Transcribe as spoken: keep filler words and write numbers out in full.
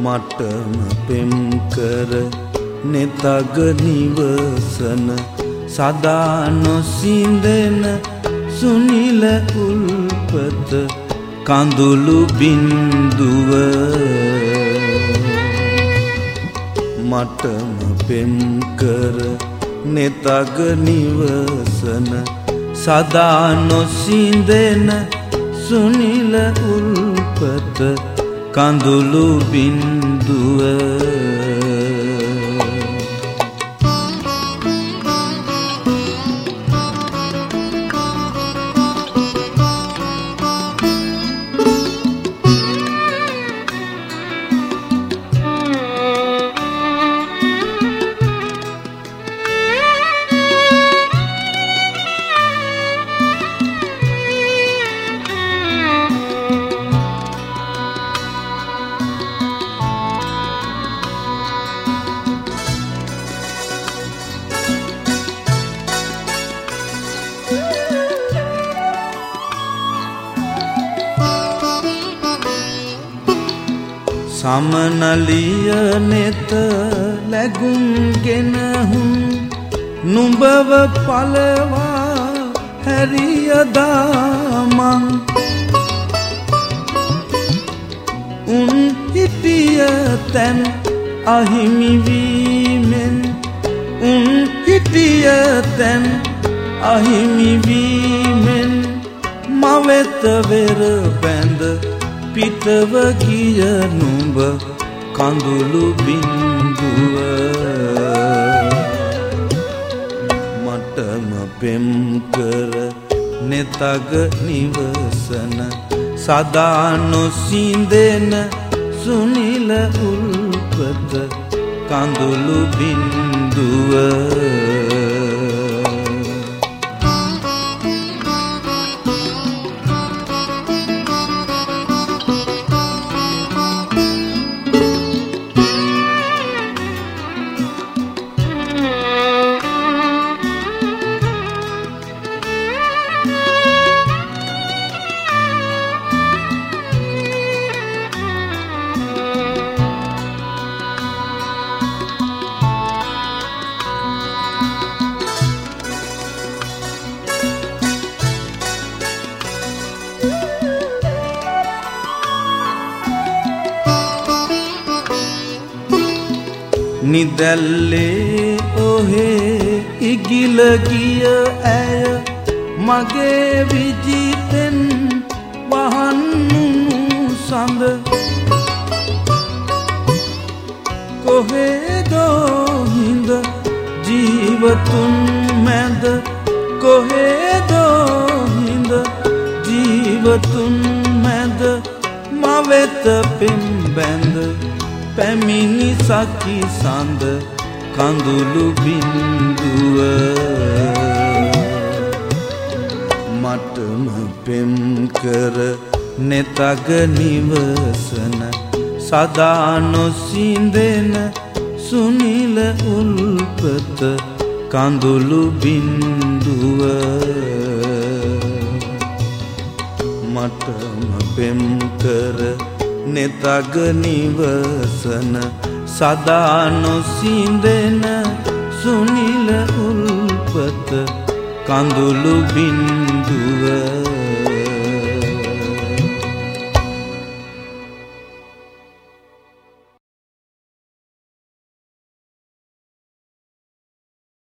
මටම පෙම් කර නෙතග නිවසන සදා නොසිඳෙන සුනිල උල්පත කඳුළු බින්දුව මටම පෙම් කර නෙතග නිවසන සදා නොසිඳෙන සුනිල උල්පත කඳුළු බින්දුව සමනලිය නෙත ලැගුම්ගෙන හුන් නුඹව පලවා හැරියදාමං උන් හිටිය තැන් අහිමිවීමෙන් උන් හිටිය තැන් අහිමිවීමෙන් මවෙත වෙර බැඳ පිටව ගිය නුඹ කඳුළු බින්දුව මටම පෙම් කර නෙතග නිවසන සදා නොසිඳෙන සුනිල උල්පත කඳුළු බින්දුව නිදැල්ලේ ඔහේ ඉගිල ගිය ඇය මගේ විජිතෙන් වහන්නුණු සඳ කොහෙදෝ හිඳ ජීවතුන් මැද කොහෙදෝ හිඳ ජීවතුන් මැද මවෙත පෙම් බැඳ පැමිණි සකි සඳ කඳුළු බින්දුව මටම පෙම් කර නෙතග නිවසන සදා නොසිඳෙන සුනිල උල්පත කඳුළු බින්දුව මටම පෙම් කර නෙතග නිවසන සදා නොසිඳෙන සුනිල උල්පත කඳුළු බින්දුව